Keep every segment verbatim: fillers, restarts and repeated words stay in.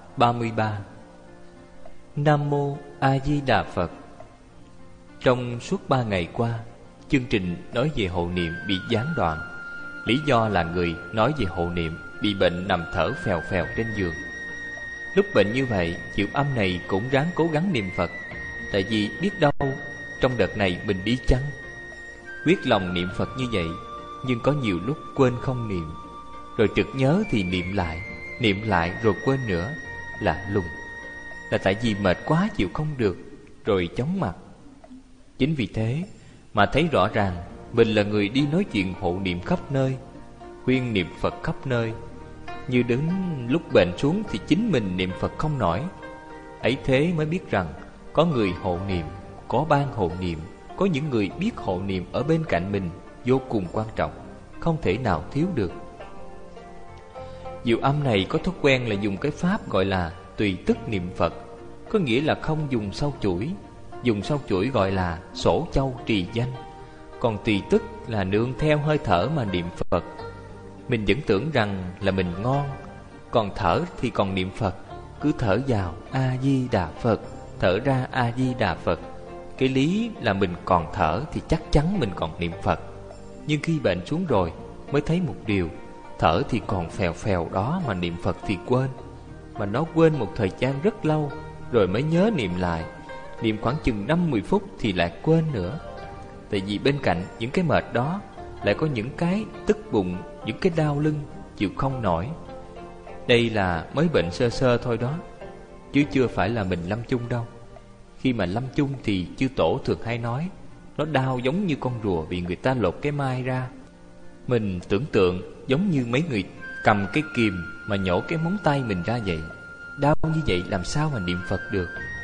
ba mươi ba. Nam Mô A Di Đà Phật. Trong suốt ba ngày qua, chương trình nói về hộ niệm bị gián đoạn. Lý do là người nói về hộ niệm bị bệnh nằm thở phèo phèo trên giường. Lúc bệnh như vậy, Diệu Âm này cũng ráng cố gắng niệm Phật, tại vì biết đâu trong đợt này mình đi chăng. Quyết lòng niệm Phật như vậy, nhưng có nhiều lúc quên không niệm, rồi trực nhớ thì niệm lại, niệm lại rồi quên nữa, lạ lùng. Là tại vì mệt quá chịu không được, rồi chóng mặt. Chính vì thế mà thấy rõ ràng mình là người đi nói chuyện hộ niệm khắp nơi, khuyên niệm Phật khắp nơi. Như đến lúc bệnh xuống thì chính mình niệm Phật không nổi. Ấy thế mới biết rằng có người hộ niệm, có ban hộ niệm, có những người biết hộ niệm ở bên cạnh mình vô cùng quan trọng, không thể nào thiếu được. Diệu Âm này có thói quen là dùng cái pháp gọi là tùy tức niệm Phật, có nghĩa là không dùng sâu chuỗi. Dùng sâu chuỗi gọi là sổ châu trì danh, còn tùy tức là nương theo hơi thở mà niệm Phật. Mình vẫn tưởng rằng là mình ngon, còn thở thì còn niệm Phật. Cứ thở vào A-di-đà Phật, thở ra A-di-đà Phật. Cái lý là mình còn thở thì chắc chắn mình còn niệm Phật. Nhưng khi bệnh xuống rồi mới thấy một điều, thở thì còn phèo phèo đó mà niệm Phật thì quên. Mà nó quên một thời gian rất lâu, rồi mới nhớ niệm lại. Niệm khoảng chừng năm mười phút thì lại quên nữa. Tại vì bên cạnh những cái mệt đó lại có những cái tức bụng, những cái đau lưng, chịu không nổi. Đây là mới bệnh sơ sơ thôi đó, chứ chưa phải là mình lâm chung đâu. Khi mà lâm chung thì chư tổ thường hay nói, nó đau giống như con rùa bị người ta lột cái mai ra. Mình tưởng tượng giống như mấy người cầm cái kìm mà nhổ cái móng tay mình ra vậy. Đau như vậy làm sao mà niệm Phật được.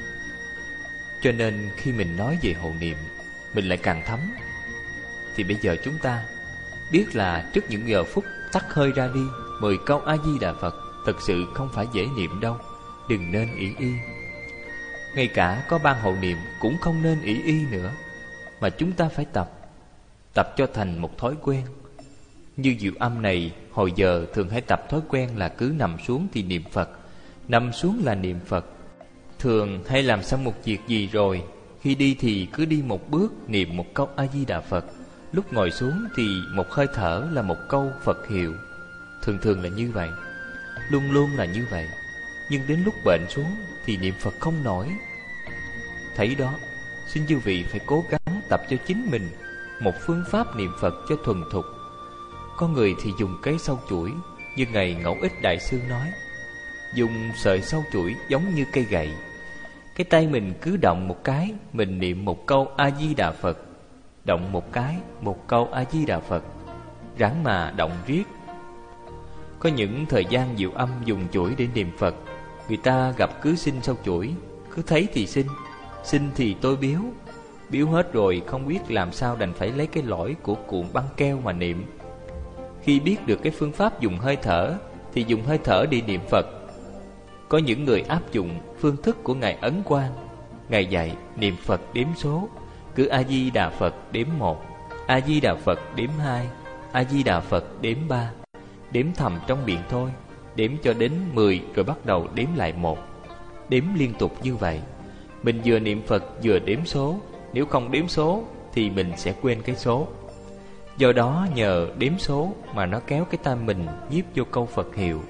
Cho nên khi mình nói về hộ niệm, mình lại càng thấm. Thì bây giờ chúng ta biết là trước những giờ phút tắt hơi ra đi, mười câu A-di-đà Phật thật sự không phải dễ niệm đâu. Đừng nên ỷ y. Ngay cả có ban hộ niệm cũng không nên ỷ y nữa, mà chúng ta phải tập, tập cho thành một thói quen. Như Diệu Âm này, hồi giờ thường hay tập thói quen là cứ nằm xuống thì niệm Phật, nằm xuống là niệm Phật. Thường hay làm xong một việc gì rồi, khi đi thì cứ đi một bước niệm một câu A-di-đà Phật. Lúc ngồi xuống thì một hơi thở là một câu Phật hiệu. Thường thường là như vậy, luôn luôn là như vậy. Nhưng đến lúc bệnh xuống thì niệm Phật không nổi. Thấy đó, xin chư vị phải cố gắng tập cho chính mình một phương pháp niệm Phật cho thuần thục. Có người thì dùng cái sâu chuỗi, như Ngài Ngẫu Ích Đại Sư nói, dùng sợi sâu chuỗi giống như cây gậy. Cái tay mình cứ động một cái, mình niệm một câu A-di-đà Phật. Động một cái, một câu A-di-đà Phật. Ráng mà động riết. Có những thời gian Diệu Âm dùng chuỗi để niệm Phật, người ta gặp cứ xin sâu chuỗi, cứ thấy thì xin, xin thì tôi biếu. Biếu hết rồi không biết làm sao đành phải lấy cái lõi của cuộn băng keo mà niệm. Khi biết được cái phương pháp dùng hơi thở thì dùng hơi thở để niệm Phật. Có những người áp dụng phương thức của Ngài Ấn Quang. Ngài dạy niệm Phật đếm số, cứ A-di-đà Phật đếm một, A-di-đà Phật đếm hai, A-di-đà Phật đếm ba. Đếm thầm trong miệng thôi, đếm cho đến mười rồi bắt đầu đếm lại một. Đếm liên tục như vậy. Mình vừa niệm Phật vừa đếm số. Nếu không đếm số thì mình sẽ quên cái số. Do đó nhờ đếm số mà nó kéo cái tay mình nhiếp vô câu Phật hiệu.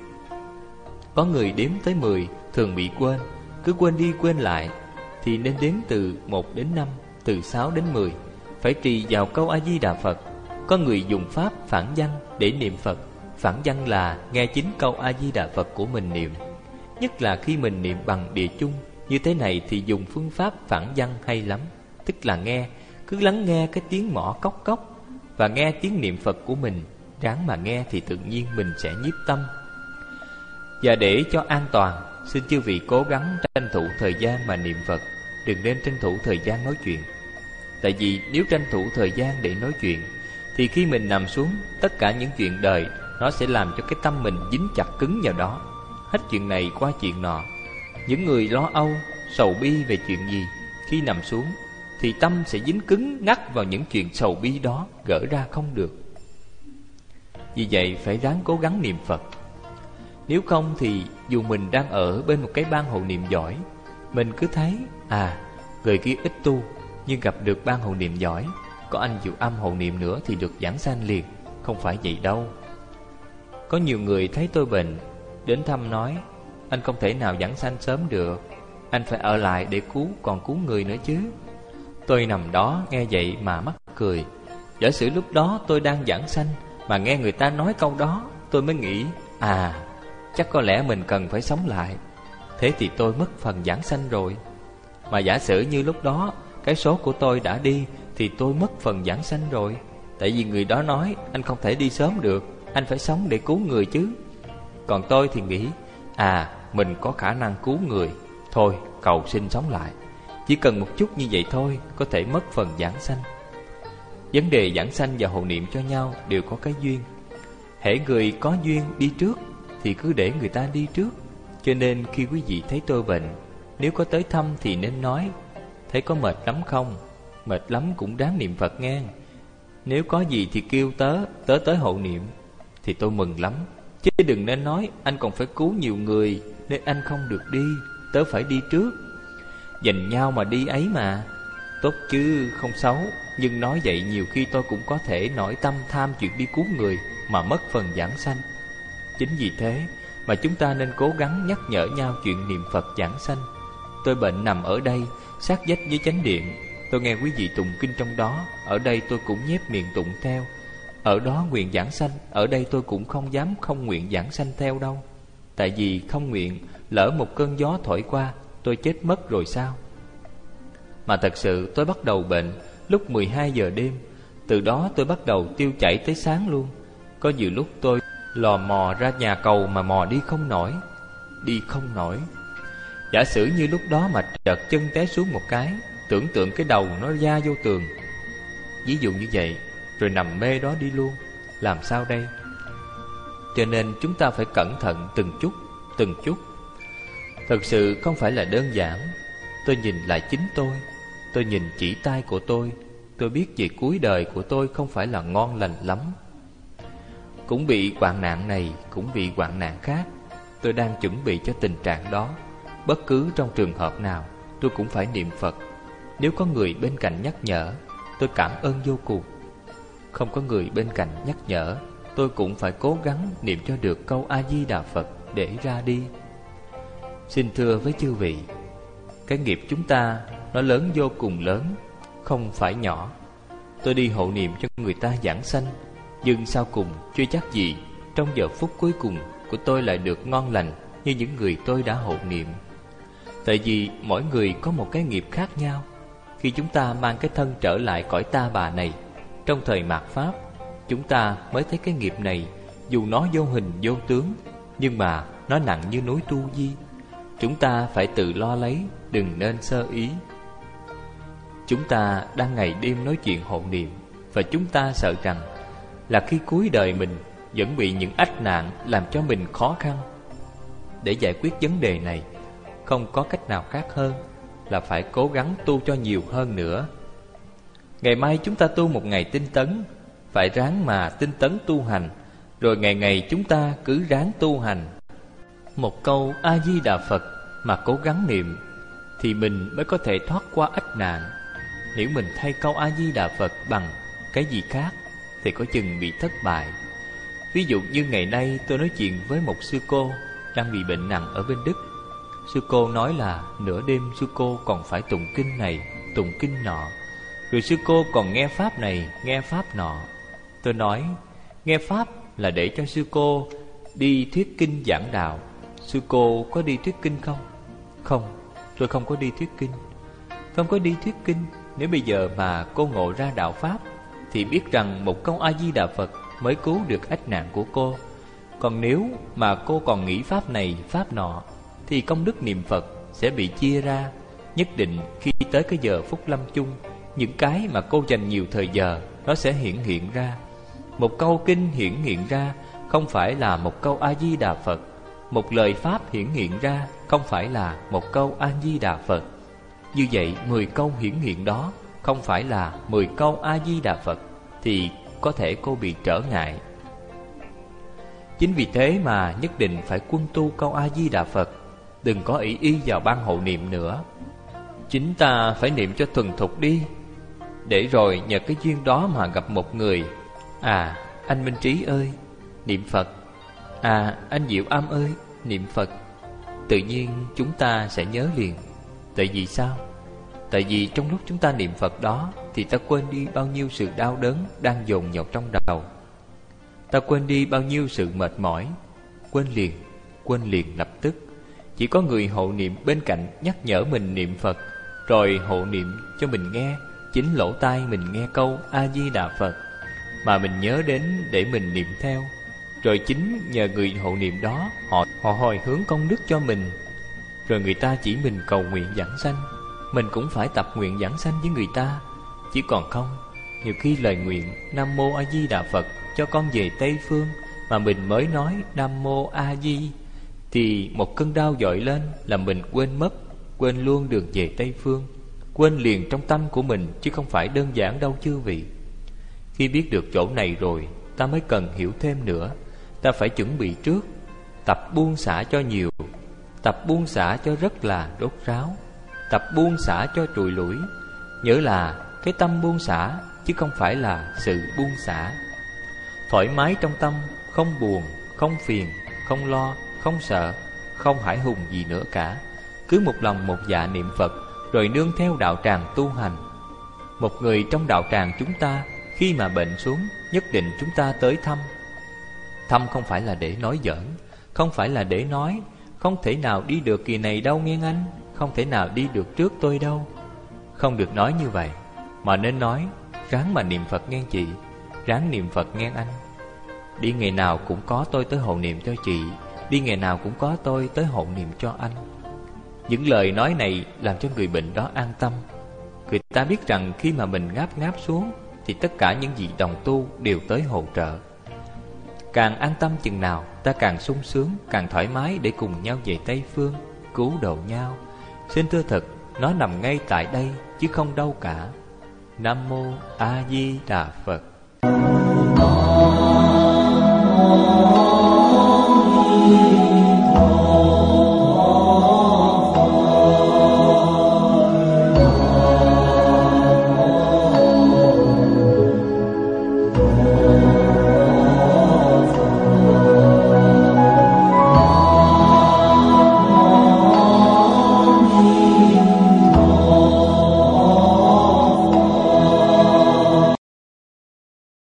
Có người đếm tới mười thường bị quên, cứ quên đi quên lại. Thì nên đếm từ một đến năm, từ sáu đến mười. Phải trì vào câu A-di-đà Phật. Có người dùng pháp phản văn để niệm Phật. Phản văn là nghe chính câu A-di-đà Phật của mình niệm. Nhất là khi mình niệm bằng địa chung như thế này thì dùng phương pháp phản văn hay lắm. Tức là nghe, cứ lắng nghe cái tiếng mõ cốc cốc và nghe tiếng niệm Phật của mình. Ráng mà nghe thì tự nhiên mình sẽ nhiếp tâm. Và để cho an toàn, xin chư vị cố gắng tranh thủ thời gian mà niệm Phật. Đừng nên tranh thủ thời gian nói chuyện. Tại vì nếu tranh thủ thời gian để nói chuyện thì khi mình nằm xuống, tất cả những chuyện đời nó sẽ làm cho cái tâm mình dính chặt cứng vào đó. Hết chuyện này qua chuyện nọ. Những người lo âu, sầu bi về chuyện gì, khi nằm xuống thì tâm sẽ dính cứng ngắt vào những chuyện sầu bi đó, gỡ ra không được. Vì vậy phải ráng cố gắng niệm Phật. Nếu không thì dù mình đang ở bên một cái ban hộ niệm giỏi, mình cứ thấy à, người kia ít tu nhưng gặp được ban hộ niệm giỏi, có anh chịu âm hộ niệm nữa thì được giảng sanh liền. Không phải vậy đâu. Có nhiều người thấy tôi bệnh đến thăm nói: anh không thể nào giảng sanh sớm được, anh phải ở lại để cứu, còn cứu người nữa chứ. Tôi nằm đó nghe vậy mà mắc cười. Giả sử lúc đó tôi đang giảng sanh mà nghe người ta nói câu đó, tôi mới nghĩ à, chắc có lẽ mình cần phải sống lại. Thế thì tôi mất phần giảng sanh rồi. Mà giả sử như lúc đó cái số của tôi đã đi thì tôi mất phần giảng sanh rồi. Tại vì người đó nói anh không thể đi sớm được, anh phải sống để cứu người chứ. Còn tôi thì nghĩ à, mình có khả năng cứu người, thôi cầu xin sống lại. Chỉ cần một chút như vậy thôi có thể mất phần giảng sanh. Vấn đề giảng sanh và hộ niệm cho nhau đều có cái duyên. Hễ người có duyên đi trước thì cứ để người ta đi trước. Cho nên khi quý vị thấy tôi bệnh, nếu có tới thăm thì nên nói: thấy có mệt lắm không? Mệt lắm cũng ráng niệm Phật nghe. Nếu có gì thì kêu tớ, tớ tới hộ niệm, thì tôi mừng lắm. Chứ đừng nên nói anh còn phải cứu nhiều người nên anh không được đi, tớ phải đi trước. Dành nhau mà đi ấy mà. Tốt chứ không xấu, nhưng nói vậy nhiều khi tôi cũng có thể nổi tâm tham chuyện đi cứu người mà mất phần giảng sanh. Chính vì thế mà chúng ta nên cố gắng nhắc nhở nhau chuyện niệm Phật giảng sanh. Tôi bệnh nằm ở đây sát vách với chánh điện, tôi nghe quý vị tụng kinh trong đó, ở đây tôi cũng nhép miệng tụng theo. Ở đó nguyện giảng sanh, ở đây tôi cũng không dám không nguyện giảng sanh theo đâu. Tại vì không nguyện, lỡ một cơn gió thổi qua, tôi chết mất rồi sao? Mà thật sự tôi bắt đầu bệnh lúc mười hai giờ đêm. Từ đó tôi bắt đầu tiêu chảy tới sáng luôn. Có nhiều lúc tôi lò mò ra nhà cầu mà mò đi không nổi. Đi không nổi. Giả sử như lúc đó mà trật chân té xuống một cái, tưởng tượng cái đầu nó va vô tường, ví dụ như vậy, rồi nằm mê đó đi luôn, làm sao đây? Cho nên chúng ta phải cẩn thận từng chút, từng chút. Thật sự không phải là đơn giản. Tôi nhìn lại chính tôi, tôi nhìn chỉ tay của tôi, tôi biết về cuối đời của tôi không phải là ngon lành lắm. Cũng bị hoạn nạn này, cũng bị hoạn nạn khác. Tôi đang chuẩn bị cho tình trạng đó. Bất cứ trong trường hợp nào, tôi cũng phải niệm Phật. Nếu có người bên cạnh nhắc nhở, tôi cảm ơn vô cùng. Không có người bên cạnh nhắc nhở, tôi cũng phải cố gắng niệm cho được câu A-di-đà Phật để ra đi. Xin thưa với chư vị, cái nghiệp chúng ta nó lớn vô cùng lớn, không phải nhỏ. Tôi đi hộ niệm cho người ta giảng sanh, nhưng sau cùng chưa chắc gì trong giờ phút cuối cùng của tôi lại được ngon lành như những người tôi đã hộ niệm. Tại vì mỗi người có một cái nghiệp khác nhau. Khi chúng ta mang cái thân trở lại cõi ta bà này, trong thời mạt Pháp, chúng ta mới thấy cái nghiệp này, dù nó vô hình vô tướng, nhưng mà nó nặng như núi Tu Di. Chúng ta phải tự lo lấy, đừng nên sơ ý. Chúng ta đang ngày đêm nói chuyện hộ niệm, và chúng ta sợ rằng là khi cuối đời mình vẫn bị những ách nạn làm cho mình khó khăn. Để giải quyết vấn đề này, không có cách nào khác hơn là phải cố gắng tu cho nhiều hơn nữa. Ngày mai chúng ta tu một ngày tinh tấn, phải ráng mà tinh tấn tu hành, rồi ngày ngày chúng ta cứ ráng tu hành. Một câu A-di-đà Phật mà cố gắng niệm, thì mình mới có thể thoát qua ách nạn. Nếu mình thay câu A-di-đà Phật bằng cái gì khác thì có chừng bị thất bại. Ví dụ như ngày nay tôi nói chuyện với một sư cô đang bị bệnh nặng ở bên Đức. Sư cô nói là nửa đêm sư cô còn phải tụng kinh này, tụng kinh nọ, rồi sư cô còn nghe pháp này, nghe pháp nọ. Tôi nói, nghe pháp là để cho sư cô đi thuyết kinh giảng đạo. Sư cô có đi thuyết kinh không? Không, tôi không có đi thuyết kinh. Không có đi thuyết kinh. Nếu bây giờ mà cô ngộ ra đạo pháp, thì biết rằng một câu A-di-đà Phật mới cứu được ách nạn của cô. Còn nếu mà cô còn nghĩ pháp này, pháp nọ, thì công đức niệm Phật sẽ bị chia ra. Nhất định khi tới cái giờ phút lâm chung, những cái mà cô dành nhiều thời giờ, nó sẽ hiển hiện ra. Một câu kinh hiển hiện ra không phải là một câu A-di-đà Phật. Một lời pháp hiển hiện ra không phải là một câu A-di-đà Phật. Như vậy mười câu hiển hiện đó không phải là mười câu A-di-đà Phật, thì có thể cô bị trở ngại. Chính vì thế mà nhất định phải quân tu câu A-di-đà Phật, đừng có ỷ y vào ban hộ niệm nữa. Chính ta phải niệm cho thuần thục đi, để rồi nhờ cái duyên đó mà gặp một người. À, anh Minh Trí ơi, niệm Phật. À, anh Diệu Am ơi, niệm Phật. Tự nhiên chúng ta sẽ nhớ liền. Tại vì sao? Tại vì trong lúc chúng ta niệm Phật đó thì ta quên đi bao nhiêu sự đau đớn đang dồn nhọc trong đầu. Ta quên đi bao nhiêu sự mệt mỏi. Quên liền, quên liền lập tức. Chỉ có người hộ niệm bên cạnh nhắc nhở mình niệm Phật, rồi hộ niệm cho mình nghe. Chính lỗ tai mình nghe câu A-di-đà Phật mà mình nhớ đến để mình niệm theo. Rồi chính nhờ người hộ niệm đó, Họ họ hồi hướng công đức cho mình. Rồi người ta chỉ mình cầu nguyện vãng sanh, mình cũng phải tập nguyện vãng sanh với người ta. Chỉ còn không, nhiều khi lời nguyện Nam Mô A Di Đà Phật cho con về Tây Phương mà mình mới nói Nam Mô A Di, thì một cơn đau dội lên là mình quên mất, quên luôn đường về Tây Phương. Quên liền trong tâm của mình, chứ không phải đơn giản đâu chư vị. Khi biết được chỗ này rồi, ta mới cần hiểu thêm nữa. Ta phải chuẩn bị trước, tập buông xả cho nhiều, tập buông xả cho rất là đốt ráo, tập buông xả cho trùi lủi. Nhớ là cái tâm buông xả, chứ không phải là sự buông xả. Thoải mái trong tâm, không buồn, không phiền, không lo, không sợ, không hãi hùng gì nữa cả. Cứ một lòng một dạ niệm Phật, rồi nương theo đạo tràng tu hành. Một người trong đạo tràng chúng ta, khi mà bệnh xuống, nhất định chúng ta tới thăm. Thăm không phải là để nói giỡn, không phải là để nói không thể nào đi được kỳ này đâu nghe anh, không thể nào đi được trước tôi đâu. Không được nói như vậy, mà nên nói ráng mà niệm Phật nghe chị, ráng niệm Phật nghe anh. Đi ngày nào cũng có tôi tới hộ niệm cho chị, đi ngày nào cũng có tôi tới hộ niệm cho anh. Những lời nói này làm cho người bệnh đó an tâm. Người ta biết rằng khi mà mình ngáp ngáp xuống thì tất cả những vị đồng tu đều tới hỗ trợ. Càng an tâm chừng nào, ta càng sung sướng, càng thoải mái để cùng nhau về Tây Phương, cứu độ nhau. Xin thưa thật, nó nằm ngay tại đây, chứ không đâu cả. Nam Mô A Di Đà Phật. Thank you.